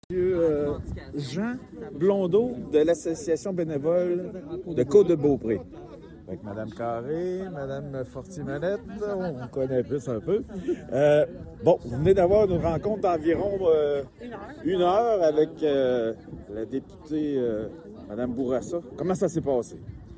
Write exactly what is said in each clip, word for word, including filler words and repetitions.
Monsieur euh, Jean Blondeau de l'Association bénévole de Côte-de-Beaupré. Avec Mme Carré, Mme Fortier-Manette, on connaît plus un peu. Euh, bon, vous venez d'avoir une rencontre d'environ euh, une heure avec euh, la députée euh, Mme Bourassa. Comment ça s'est passé?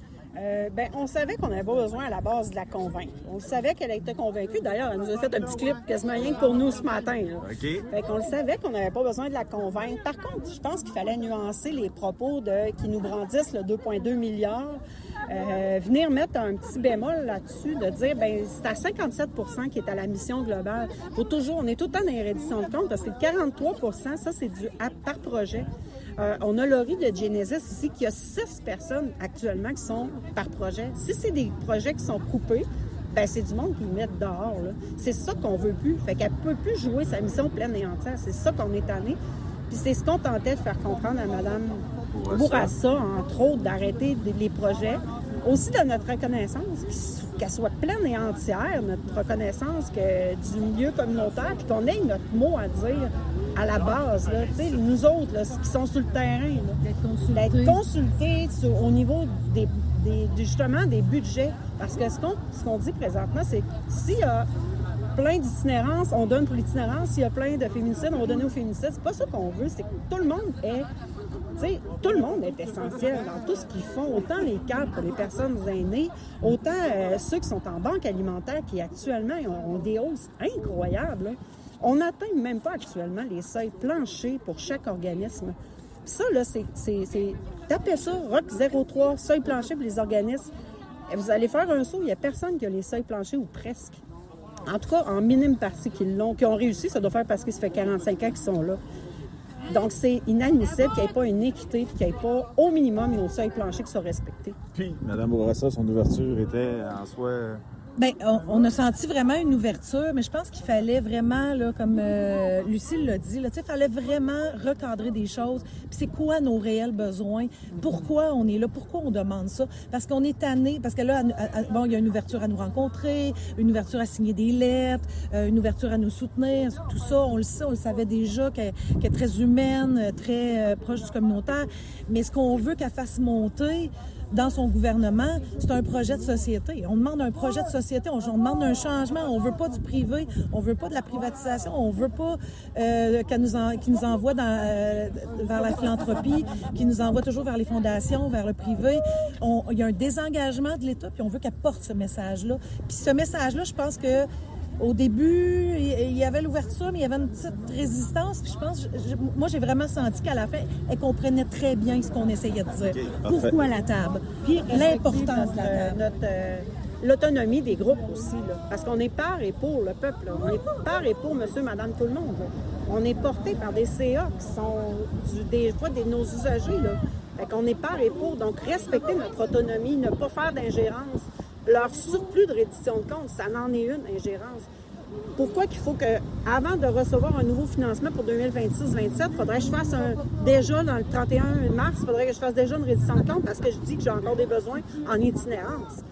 Euh, ben, on savait qu'on n'avait pas besoin à la base de la convaincre. On savait qu'elle était convaincue. D'ailleurs, elle nous a fait un petit clip quasiment rien que pour nous ce matin. Là. OK. Fait qu'on le savait qu'on n'avait pas besoin de la convaincre. Par contre, je pense qu'il fallait nuancer les propos de, qui nous brandissent le deux virgule deux milliards. Euh, venir mettre un petit bémol là-dessus, de dire, ben c'est à cinquante-sept pour cent qui est à la mission globale. Faut toujours, on est tout le temps dans les redditions de compte parce que quarante-trois pour cent, ça, c'est du à, par projet. Euh, on a Laurie de Genesis ici qui a six personnes actuellement qui sont par projet. Si c'est des projets qui sont coupés, ben c'est du monde qui le met dehors. Là. C'est ça qu'on veut plus. Fait qu'elle peut plus jouer sa mission pleine et entière. C'est ça qu'on est tanné. Puis c'est ce qu'on tentait de faire comprendre à Mme Bourassa, entre autres, d'arrêter les projets. Aussi de notre reconnaissance, qu'elle soit pleine et entière, notre reconnaissance que du milieu communautaire, puis qu'on ait notre mot à dire à la base, là, nous autres, là, qui sont sur le terrain, d'être consultés sur, au niveau des, des, justement des budgets. Parce que ce qu'on, ce qu'on dit présentement, c'est que s'il y a plein d'itinérance, on donne pour l'itinérance. S'il y a plein de féminicides, on va donner aux féminicides. C'est pas ça qu'on veut, c'est que tout le monde est... T'sais, tout le monde est essentiel dans tout ce qu'ils font, autant les cadres pour les personnes aînées, autant euh, ceux qui sont en banque alimentaire qui actuellement ont, ont des hausses incroyables. Là. On n'atteint même pas actuellement les seuils planchers pour chaque organisme. Puis ça, là, c'est, c'est, c'est... Tapez ça, R O C zéro trois, seuil plancher pour les organismes. Et vous allez faire un saut, il n'y a personne qui a les seuils planchers ou presque. En tout cas, en minime partie qui l'ont, qui ont réussi, ça doit faire parce que ça fait quarante-cinq ans qu'ils sont là. Donc, c'est inadmissible qu'il n'y ait pas une équité, qu'il n'y ait pas au minimum et au seuil plancher qui soit respecté. Puis, Mme Bourassa, son ouverture était en soi... Bien, on, on a senti vraiment une ouverture, mais je pense qu'il fallait vraiment, là, comme euh, Lucille l'a dit, il fallait vraiment recadrer des choses. Puis c'est quoi nos réels besoins? Pourquoi on est là? Pourquoi on demande ça? Parce qu'on est tanné, parce que là, à, à, bon, il y a une ouverture à nous rencontrer, une ouverture à signer des lettres, euh, une ouverture à nous soutenir, tout ça, on le sait, on le savait déjà, qu'elle, qu'elle est très humaine, très euh, proche du communautaire. Mais ce qu'on veut qu'elle fasse monter dans son gouvernement, c'est un projet de société. On demande un projet de société, on, on demande un changement. On veut pas du privé, on veut pas de la privatisation, on veut pas euh, qu'elle nous, en, qu'il nous envoie dans, euh, vers la philanthropie, qu'il nous envoie toujours vers les fondations, vers le privé. On, il y a un désengagement de l'État, puis on veut qu'elle porte ce message-là. Puis ce message-là, je pense que au début, il y avait l'ouverture, mais il y avait une petite résistance. Puis je pense, je, moi, j'ai vraiment senti qu'à la fin, elle comprenait très bien ce qu'on essayait de dire. Okay, pourquoi la table? Puis l'importance de la table. Notre, euh, l'autonomie des groupes aussi, là. Parce qu'on est par et pour le peuple. Là. On est par et pour monsieur, madame, tout le monde. Là. On est porté par des C A qui sont du, des fois des, nos usagers. Là. Fait qu'on est par et pour. Donc, respecter notre autonomie, ne pas faire d'ingérence. Leur surplus de reddition de compte, ça n'en est une, ingérence. Pourquoi qu'il faut que, avant de recevoir un nouveau financement pour deux mille vingt-six vingt-sept, il faudrait que je fasse un, déjà dans le trente et un mars, il faudrait que je fasse déjà une reddition de compte parce que je dis que j'ai encore des besoins en itinérance.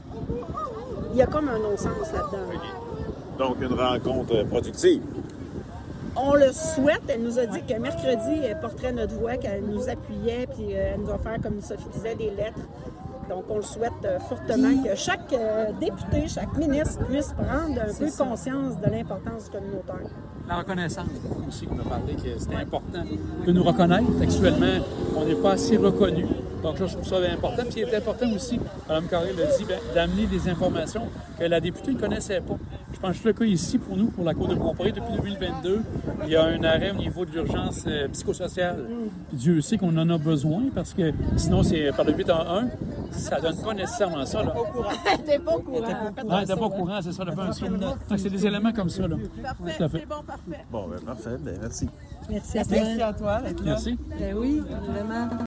Il y a comme un non-sens là-dedans. Okay. Donc, une rencontre productive. On le souhaite. Elle nous a dit que mercredi, elle porterait notre voix, qu'elle nous appuyait, puis elle nous va faire, comme Sophie disait, des lettres. Donc, on le souhaite euh, fortement que chaque euh, député, chaque ministre puisse prendre un peu conscience de l'importance du communautaire. La reconnaissance aussi, qu'on a parlé, que c'était important de nous reconnaître. Actuellement, on n'est pas assez reconnus. Donc là, je trouve ça important. Puis il est important aussi, Mme Carré l'a dit, bien, d'amener des informations que la députée ne connaissait pas. Je pense que c'est le cas ici pour nous, pour la Côte-de-Beaupré. Depuis deux mille vingt-deux, il y a un arrêt au niveau de l'urgence euh, psychosociale. Puis Dieu sait qu'on en a besoin parce que sinon, c'est par le huit en un. Ça donne pas nécessairement ça. Là. T'es pas au courant. Ah, t'es pas au courant, c'est ça, le un saut. Donc, c'est des éléments comme ça. Là. Parfait, c'est bon, parfait. Bon, ben parfait. Ben, merci. Merci à toi. Merci à toi. Merci. Ben oui, vraiment.